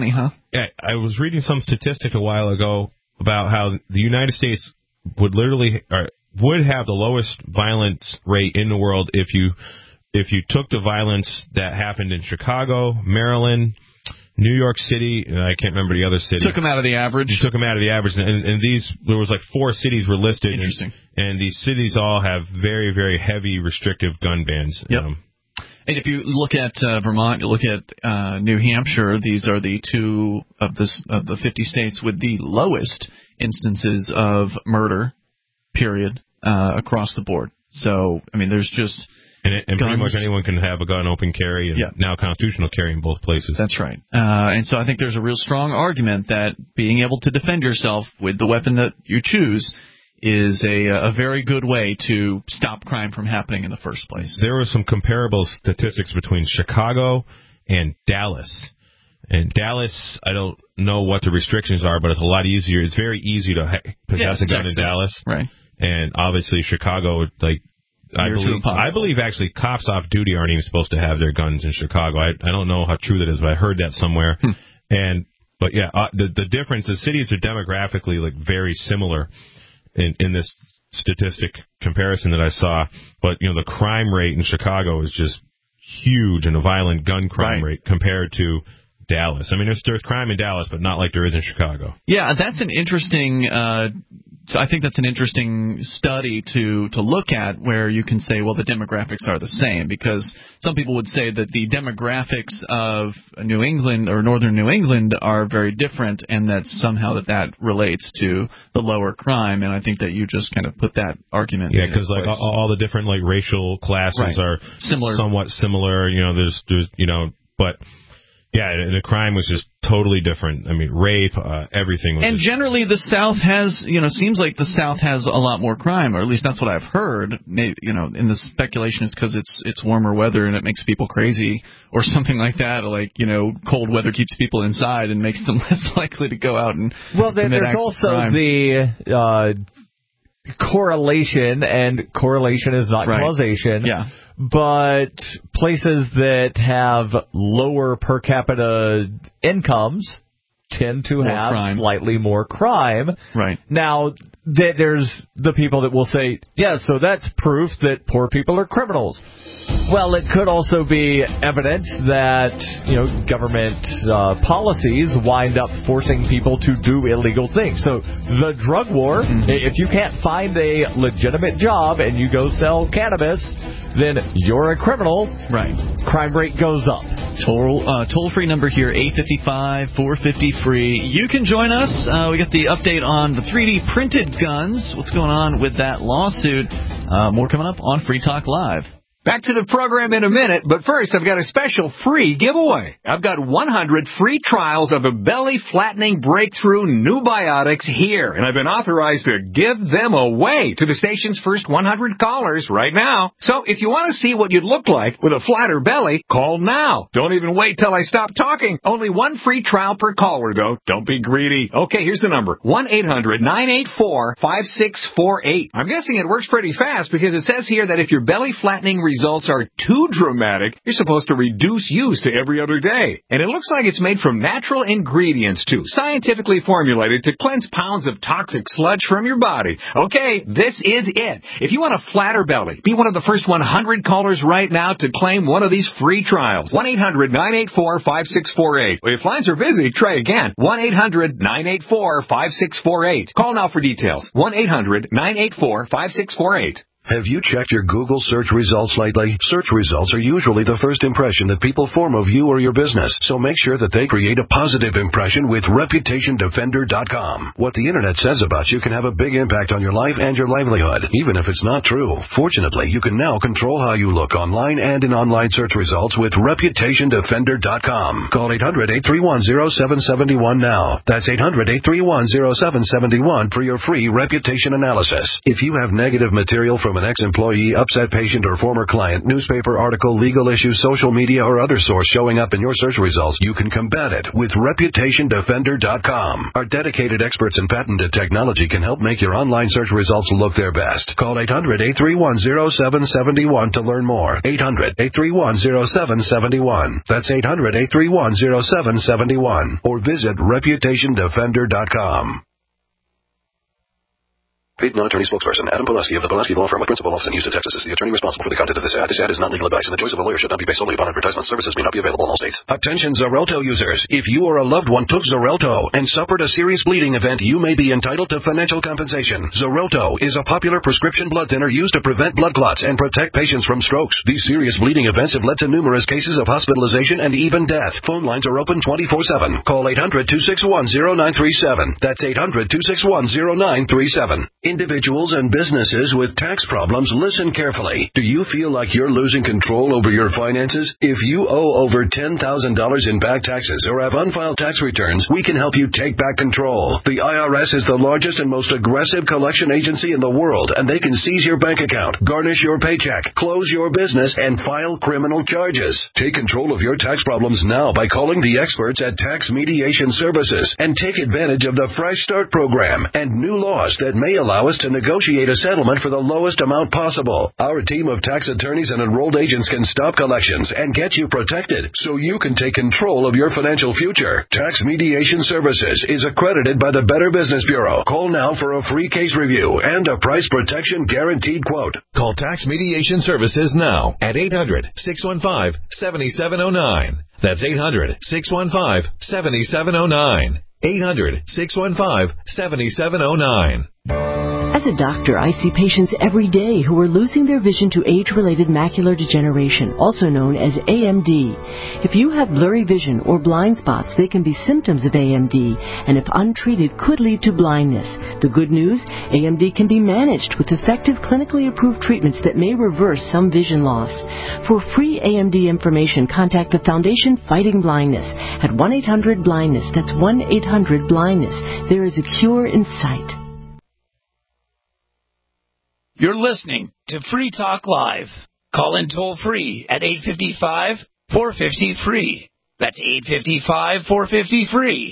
I was reading some statistic a while ago about how the United States would literally or would have the lowest violence rate in the world if you if you took the violence that happened in Chicago, Maryland, New York City, and I can't remember the other city. Took them out of the average. You took them out of the average, and, and these there was like four cities were listed. Interesting. And, and these cities all have very, very heavy restrictive gun bans. Yep. Um, and if you look at uh, Vermont, you look at uh, New Hampshire. These are the two of this of the fifty states with the lowest instances of murder, period, uh, across the board. So I mean, there's just And, it, and pretty guns. much anyone can have a gun open carry, and yeah. now constitutional carry in both places. That's right. Uh, and so I think there's a real strong argument that being able to defend yourself with the weapon that you choose is a, a very good way to stop crime from happening in the first place. There were some comparable statistics between Chicago and Dallas. And Dallas, I don't know what the restrictions are, but it's a lot easier. It's very easy to ha- possess yes, a gun Texas. in Dallas. Right. And obviously Chicago, like, I believe, I believe actually cops off duty aren't even supposed to have their guns in Chicago. I, I don't know how true that is, but I heard that somewhere. Hmm. And but yeah, uh, the the difference, the cities are demographically like very similar in in this statistic comparison that I saw. But you know, the crime rate in Chicago is just huge, and the violent gun crime right. rate compared to Dallas. I mean, there's there's crime in Dallas, but not like there is in Chicago. Yeah, that's an interesting. Uh, So I think that's an interesting study to, to look at, where you can say, well, the demographics are the same, because some people would say that the demographics of New England or northern New England are very different, and that somehow that, that relates to the lower crime. And I think that you just kind of put that argument. Yeah, because like all, all the different like racial classes right. are similar, somewhat similar. You know, there's there's you know, but. Yeah, and the crime was just totally different. I mean, rape, uh, everything was. And just... generally, the South has, you know, seems like the South has a lot more crime, or at least that's what I've heard. Maybe, you know, and the speculation is because it's it's warmer weather and it makes people crazy, or something like that. Or like, you know, cold weather keeps people inside and makes them less likely to go out and. Well, then commit there's acts also of crime. the uh, correlation, and correlation is not right. causation. Yeah. But places that have lower per capita incomes tend to more have crime. slightly more crime. Right. Now, th- there's the people that will say, yeah, so that's proof that poor people are criminals. Well, it could also be evidence that, you know, government uh, policies wind up forcing people to do illegal things. So the drug war, mm-hmm. if you can't find a legitimate job and you go sell cannabis, then you're a criminal. Right. Crime rate goes up. Toll, uh, toll-free number here, eight five five, four five zero, free. You can join us. Uh, we got the update on the three D printed guns. What's going on with that lawsuit? Uh, more coming up on Free Talk Live. Back to the program in a minute, but first I've got a special free giveaway. I've got one hundred free trials of a belly-flattening breakthrough new biotics here, and I've been authorized to give them away to the station's first one hundred callers right now. So if you want to see what you'd look like with a flatter belly, call now. Don't even wait till I stop talking. Only one free trial per caller, though. Don't be greedy. Okay, here's the number. one eight hundred nine eight four five six four eight. I'm guessing it works pretty fast because it says here that if your belly-flattening results are too dramatic, you're supposed to reduce use to every other day. And it looks like it's made from natural ingredients, too, scientifically formulated to cleanse pounds of toxic sludge from your body. Okay, this is it. If you want a flatter belly, be one of the first one hundred callers right now to claim one of these free trials. one eight hundred nine eight four five six four eight. If lines are busy, try again. one eight hundred nine eight four five six four eight. Call now for details. one eight hundred nine eight four five six four eight. Have you checked your Google search results lately? Search results are usually the first impression that people form of you or your business, so make sure that they create a positive impression with Reputation Defender dot com. What the Internet says about you can have a big impact on your life and your livelihood, even if it's not true. Fortunately, you can now control how you look online and in online search results with Reputation Defender dot com. Call eight hundred eight three one zero seven seven one now. That's eight hundred eight three one zero seven seven one for your free reputation analysis. If you have negative material from from an ex-employee, upset patient, or former client, newspaper article, legal issue, social media, or other source showing up in your search results, you can combat it with reputation defender dot com. Our dedicated experts in patented technology can help make your online search results look their best. Call eight hundred, eight three one, zero seven seven one to learn more. eight hundred, eight three one, zero seven seven one. That's eight hundred, eight three one, zero seven seven one. Or visit reputation defender dot com. Paid non-attorney spokesperson Adam Pulaski of the Pulaski Law Firm of Principal Office in Houston, Texas is the attorney responsible for the content of this ad. This ad is not legal advice, and the choice of a lawyer should not be based solely upon advertisement. Services may not be available in all states. Attention Xarelto users. If you or a loved one took Xarelto and suffered a serious bleeding event, you may be entitled to financial compensation. Xarelto is a popular prescription blood thinner used to prevent blood clots and protect patients from strokes. These serious bleeding events have led to numerous cases of hospitalization and even death. Phone lines are open twenty-four seven. Call eight hundred, two six one, zero nine three seven. That's eight hundred, two six one, zero nine three seven. Individuals and businesses with tax problems, listen carefully. Do you feel like you're losing control over your finances? If you owe over ten thousand dollars in back taxes or have unfiled tax returns, we can help you take back control. The I R S is the largest and most aggressive collection agency in the world, and they can seize your bank account, garnish your paycheck, close your business, and file criminal charges. Take control of your tax problems now by calling the experts at Tax Mediation Services and take advantage of the Fresh Start program and new laws that may allow us to negotiate a settlement for the lowest amount possible. Our team of tax attorneys and enrolled agents can stop collections and get you protected so you can take control of your financial future. Tax Mediation Services is accredited by the Better Business Bureau. Call now for a free case review and a price protection guaranteed quote. Call Tax Mediation Services now at eight hundred, six one five, seven seven zero nine. That's eight hundred, six one five, seven seven zero nine. eight hundred, six one five, seven seven zero nine. As a doctor, I see patients every day who are losing their vision to age-related macular degeneration, also known as A M D. If you have blurry vision or blind spots, they can be symptoms of A M D, and if untreated, could lead to blindness. The good news, A M D can be managed with effective clinically approved treatments that may reverse some vision loss. For free A M D information, contact the Foundation Fighting Blindness at one eight hundred blindness. That's one eight hundred blindness. There is a cure in sight. You're listening to Free Talk Live. Call in toll free at eight five five, four five zero, free. That's eight five five, four five zero, free.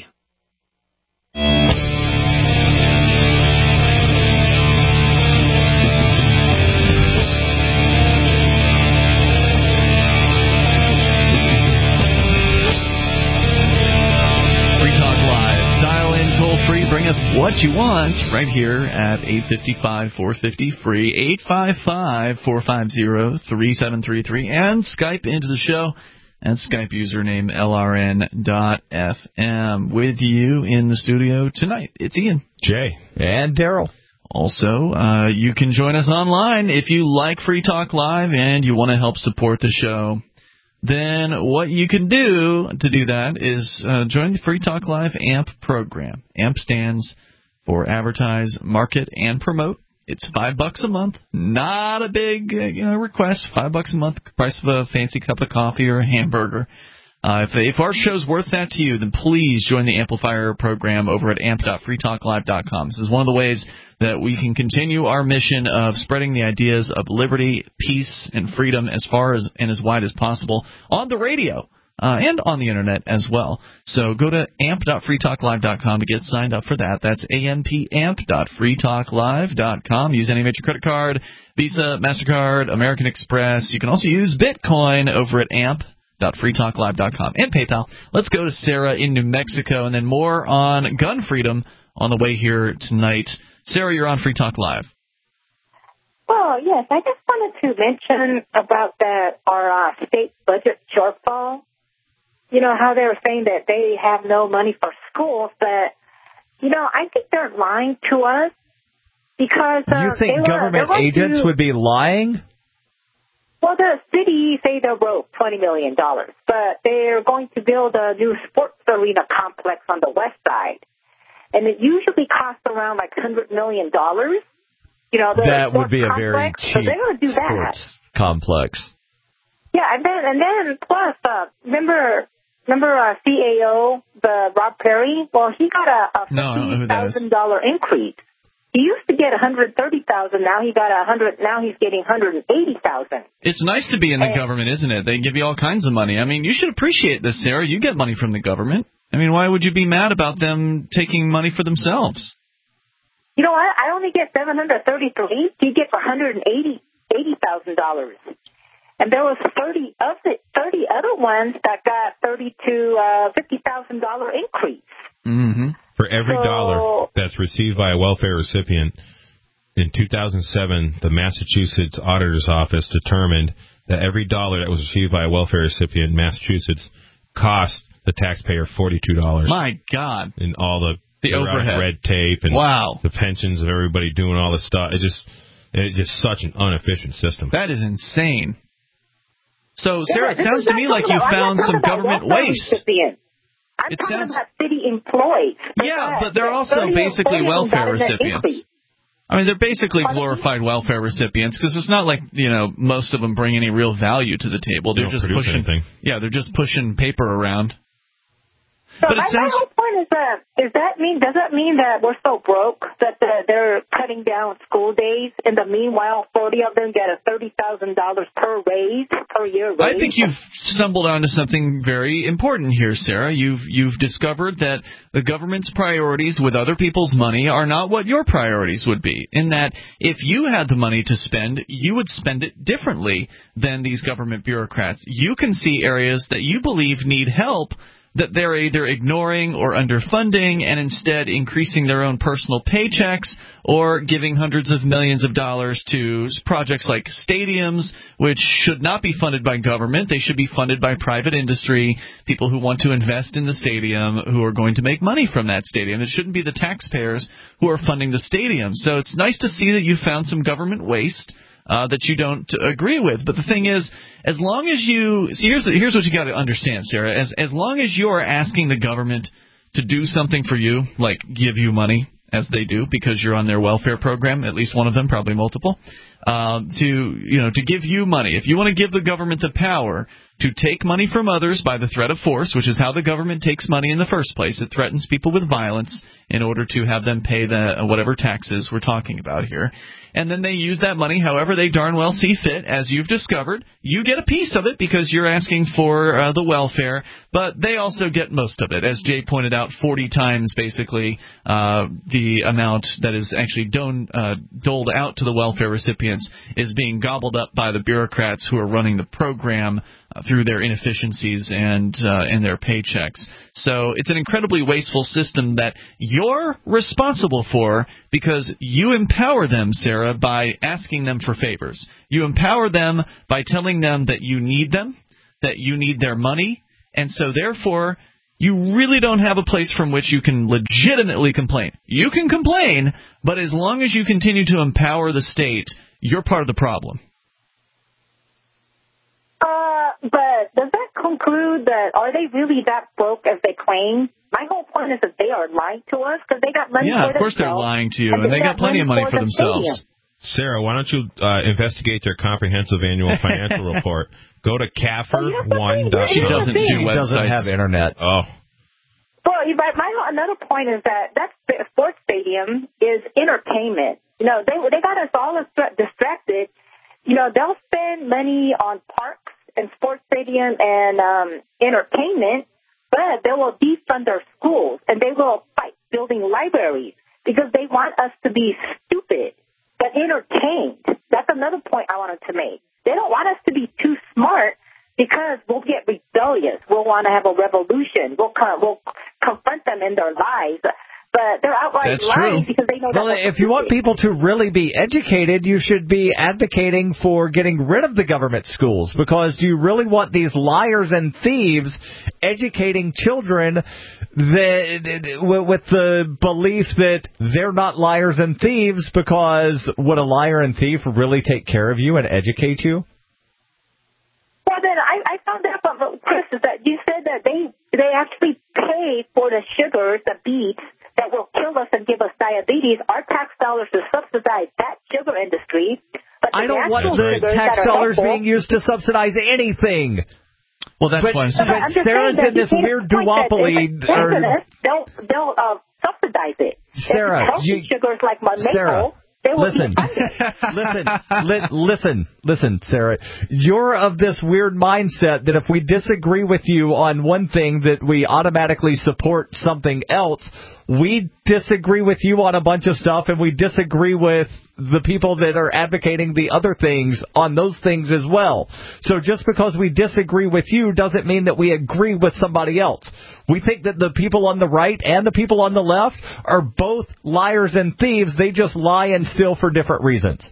Bring us what you want right here at eight five five, four five zero, free, eight five five, four five zero, three seven three three, and Skype into the show at Skype username L R N dot F M. With you in the studio tonight, it's Ian, Jay, and Daryl. Also, uh, you can join us online if you like Free Talk Live and you want to help support the show. Then what you can do to do that is uh, join the Free Talk Live A M P program. A M P stands for Advertise, Market, and Promote. It's five bucks a month. Not a big uh, you know, request. Five bucks a month, price of a fancy cup of coffee or a hamburger. Uh, if, if our show's worth that to you, then please join the Amplifier program over at amp dot free talk live dot com. This is one of the ways that we can continue our mission of spreading the ideas of liberty, peace, and freedom as far as and as wide as possible on the radio uh, and on the Internet as well. So go to amp dot free talk live dot com to get signed up for that. That's amp dot free talk live dot com. Use any major credit card, Visa, MasterCard, American Express. You can also use Bitcoin over at amp dot free talk live dot com and PayPal. Let's go to Sarah in New Mexico, and then more on gun freedom on the way here tonight. Sarah, you're on Free Talk Live. Well, yes, I just wanted to mention about that our uh, state budget shortfall. You know, how they were saying that they have no money for schools, but, you know, I think they're lying to us because uh, you think they government were, agents to, would be lying? Well, the city say they're broke twenty million dollars, but they're going to build a new sports arena complex on the west side. And it usually costs around like one hundred million dollars. You know, that would be a complex, very so cheap they're going to do that. sports complex. Yeah, and then and then plus, uh, remember remember uh, C A O, the Rob Perry? Well, he got a, a fifty thousand dollar increase. He used to get one hundred thirty thousand. Now he got a hundred. Now he's getting one hundred eighty thousand. It's nice to be in the and, government, isn't it? They give you all kinds of money. I mean, you should appreciate this, Sarah. You get money from the government. I mean, why would you be mad about them taking money for themselves? You know what? I only get seven hundred thirty-three. He gets one hundred eighty thousand dollars. And there was thirty of the thirty other ones that got thirty to uh, fifty thousand dollar increase. Mm-hmm. For every so, dollar that's received by a welfare recipient, in two thousand seven, the Massachusetts Auditor's Office determined that every dollar that was received by a welfare recipient in Massachusetts cost the taxpayer forty-two dollars. My God! In all the the overhead, red tape, and wow. the pensions of everybody doing all this stuff. It just, it's just such an inefficient system. That is insane. So, Sarah, yeah, it sounds to me like you found some government waste. Recipients. I'm it talking sounds... about city employees. Yeah, but they're also basically welfare recipients. I mean, they're basically glorified welfare recipients because it's not like, you know, most of them bring any real value to the table. They're they just pushing. Anything. Yeah, they're just pushing paper around. So but my, it sounds... my whole point is that is that mean does that mean that we're so broke that the, they're cutting down school days? In the meanwhile, forty of them get a thirty thousand dollars per raise per year raise. I think you've stumbled onto something very important here, Sarah. You've you've discovered that the government's priorities with other people's money are not what your priorities would be. In that, if you had the money to spend, you would spend it differently than these government bureaucrats. You can see areas that you believe need help that they're either ignoring or underfunding and instead increasing their own personal paychecks or giving hundreds of millions of dollars to projects like stadiums, which should not be funded by government. They should be funded by private industry, people who want to invest in the stadium, who are going to make money from that stadium. It shouldn't be the taxpayers who are funding the stadium. So it's nice to see that you found some government waste Uh, that you don't agree with. But the thing is, as long as you see, here's here's what you got to understand, Sarah. As as long as you are asking the government to do something for you, like give you money, as they do, because you're on their welfare program, at least one of them, probably multiple, um, to you know to give you money. If you want to give the government the power to take money from others by the threat of force, which is how the government takes money in the first place, it threatens people with violence in order to have them pay the whatever taxes we're talking about here. And then they use that money however they darn well see fit, as you've discovered. You get a piece of it because you're asking for uh, the welfare, but they also get most of it. As Jay pointed out, forty times basically uh, the amount that is actually don- uh, doled out to the welfare recipients is being gobbled up by the bureaucrats who are running the program uh, through their inefficiencies and uh, and their paychecks. So it's an incredibly wasteful system that you're responsible for because you empower them, Sarah, by asking them for favors. You empower them by telling them that you need them, that you need their money, and so therefore you really don't have a place from which you can legitimately complain. You can complain, but as long as you continue to empower the state, you're part of the problem. Uh, but does that conclude that are they really that broke as they claim? My whole point is that they are lying to us because they got money yeah, for of course themselves. They're lying to you, and, and they, they got, got plenty of money for, for themselves. Stadium. Sarah, why don't you uh, investigate their comprehensive annual financial report? Go to C A F R one dot com. She doesn't do websites. She doesn't have internet. Oh. Well, but my another point is that that sports stadium is entertainment. You know, they they got us all distracted. You know, they'll spend money on parks and sports stadium and um, entertainment, but they will defund their schools and they will fight building libraries because they want us to be stupid but entertained. That's another point I wanted to make. They don't want us to be too smart because we'll get rebellious. We'll want to have a revolution. We'll con- we'll confront them in their lies. But they're outright That's lying true. because they know well, that. If you want people to really be educated, you should be advocating for getting rid of the government schools. Because do you really want these liars and thieves educating children that, with the belief that they're not liars and thieves? Because would a liar and thief really take care of you and educate you? Well, then I, I found out from Chris is that you said that they they actually pay for the sugars, the beets, that will kill us and give us diabetes. Our tax dollars to subsidize that sugar industry. But I don't want the tax dollars being used to subsidize anything. Well, that's but, why I'm saying. But Sarah's in this weird duopoly. Or, they'll they'll uh, subsidize it. Sarah, if healthy you, sugars like my maple, Sarah, they would listen, listen, li- listen, listen, Sarah. You're of this weird mindset that if we disagree with you on one thing, that we automatically support something else. We disagree with you on a bunch of stuff, and we disagree with the people that are advocating the other things on those things as well. So just because we disagree with you doesn't mean that we agree with somebody else. We think that the people on the right and the people on the left are both liars and thieves. They just lie and steal for different reasons.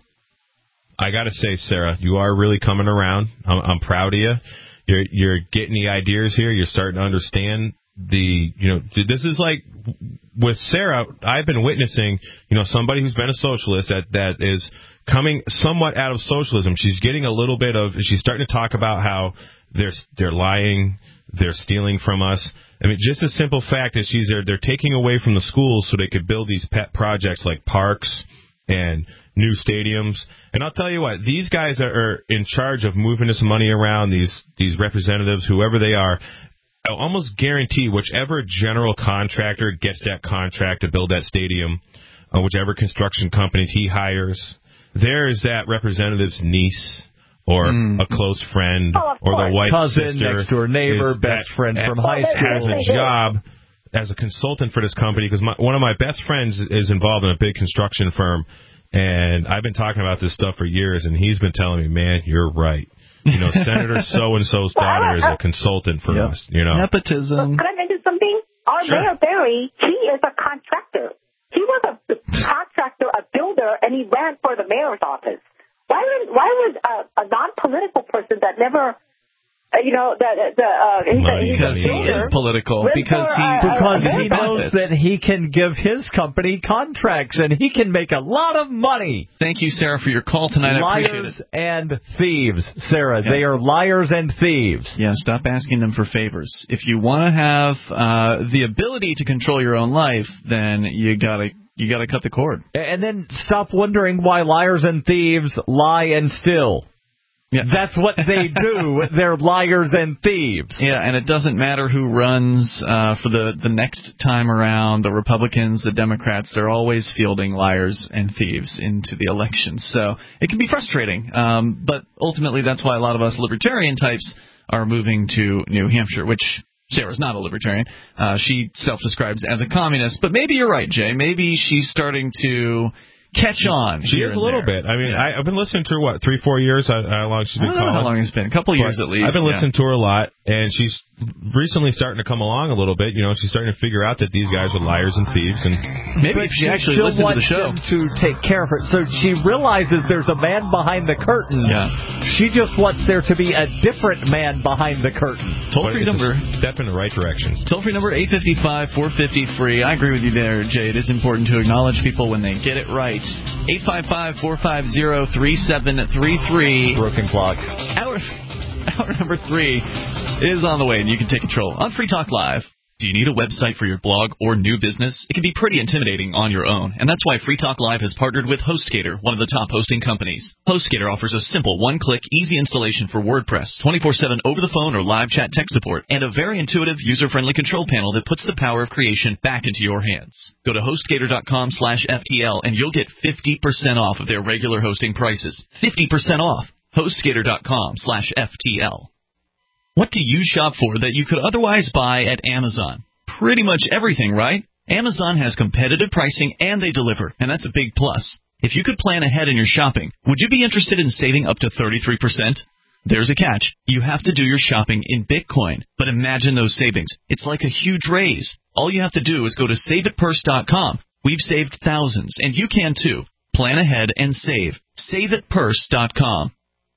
I got to say, Sarah, you are really coming around. I'm, I'm proud of you. You're, you're getting the ideas here. You're starting to understand the, you know, this is like with Sarah, I've been witnessing, you know, somebody who's been a socialist that, that is coming somewhat out of socialism. She's getting a little bit of, she's starting to talk about how they're, they're lying, they're stealing from us. I mean, just a simple fact is she's, they're, they're taking away from the schools so they could build these pet projects like parks and new stadiums. And I'll tell you what, these guys are, are in charge of moving this money around, these, these representatives, whoever they are. I'll almost guarantee whichever general contractor gets that contract to build that stadium, uh, whichever construction companies he hires, there is that representative's niece or mm. a close friend oh, or the wife's cousin, sister, next door neighbor, best that, friend from high school, has a job as a consultant for this company, because one of my best friends is involved in a big construction firm, and I've been talking about this stuff for years, and he's been telling me, man, you're right. You know, Senator so-and-so's daughter is a consultant for yep. us, you know. Nepotism. Could I mention something? Our sure. Mayor Barry, he is a contractor. He was a contractor, a builder, and he ran for the mayor's office. Why would, why would a, a non-political person that never... Uh, you know, the, the, uh, he's well, a, he's because a he is political. Because he, uh, because uh, he knows that he can give his company contracts and he can make a lot of money. Thank you, Sarah, for your call tonight. Liars I appreciate it. and thieves, Sarah. Yeah. They are liars and thieves. Yeah, stop asking them for favors. If you want to have uh, the ability to control your own life, then you gotta you gotta cut the cord. And then stop wondering why liars and thieves lie and steal. Yeah. That's what they do. They're liars and thieves. Yeah, and it doesn't matter who runs uh, for the, the next time around, the Republicans, the Democrats, they're always fielding liars and thieves into the election. So it can be frustrating, um, but ultimately that's why a lot of us libertarian types are moving to New Hampshire, which Sarah's not a libertarian. Uh, she self-describes as a communist, but maybe you're right, Jay. Maybe she's starting to... catch on. She is a little there. bit. I mean, yeah. I, I've been listening to her, what, three, four years? How, how long she's been I don't know calling? how long it's been. A couple of years at least. I've been yeah. listening to her a lot, and she's recently starting to come along a little bit. You know, she's starting to figure out that these guys are liars and thieves. And maybe if she, she actually listened to the show. To take care of her. So she realizes there's a man behind the curtain. Yeah. She just wants there to be a different man behind the curtain. Toll-free number. Step in the right direction. Toll-free number eight five five, four five zero, free. I agree with you there, Jay. It is important to acknowledge people when they get it right. eight five five, four five zero, three seven three three. Broken clock. Hour, hour number three is on the way, and you can take control on Free Talk Live. Do you need a website for your blog or new business? It can be pretty intimidating on your own, and that's why Free Talk Live has partnered with HostGator, one of the top hosting companies. HostGator offers a simple one-click, easy installation for WordPress, twenty-four seven over-the-phone or live chat tech support, and a very intuitive, user-friendly control panel that puts the power of creation back into your hands. Go to HostGator.com slash FTL, and you'll get fifty percent off of their regular hosting prices. fifty percent off. HostGator.com slash FTL. What do you shop for that you could otherwise buy at Amazon? Pretty much everything, right? Amazon has competitive pricing and they deliver, and that's a big plus. If you could plan ahead in your shopping, would you be interested in saving up to thirty-three percent? There's a catch. You have to do your shopping in Bitcoin. But imagine those savings. It's like a huge raise. All you have to do is go to save it purse dot com. We've saved thousands, and you can too. Plan ahead and save. save it purse dot com.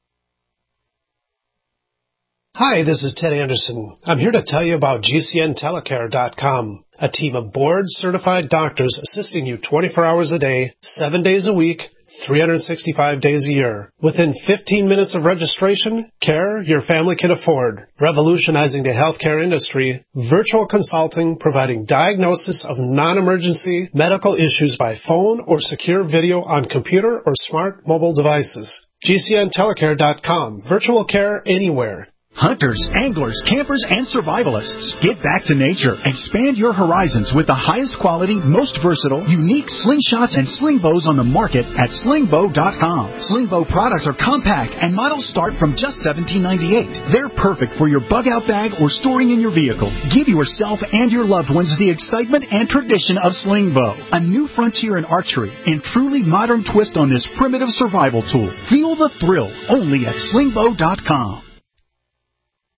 Hi, this is Ted Anderson. I'm here to tell you about G C N telecare dot com, a team of board-certified doctors assisting you twenty-four hours a day, seven days a week, three hundred sixty-five days a year. Within fifteen minutes of registration, care your family can afford. Revolutionizing the healthcare industry, virtual consulting providing diagnosis of non-emergency medical issues by phone or secure video on computer or smart mobile devices. G C N telecare dot com, virtual care anywhere. Hunters, anglers, campers, and survivalists, get back to nature. Expand your horizons with the highest quality, most versatile, unique slingshots and sling bows on the market at sling bow dot com. Sling bow products are compact and models start from just seventeen ninety-eight. They're perfect for your bug-out bag or storing in your vehicle. Give yourself and your loved ones the excitement and tradition of sling bow. A new frontier in archery and truly modern twist on this primitive survival tool. Feel the thrill only at sling bow dot com.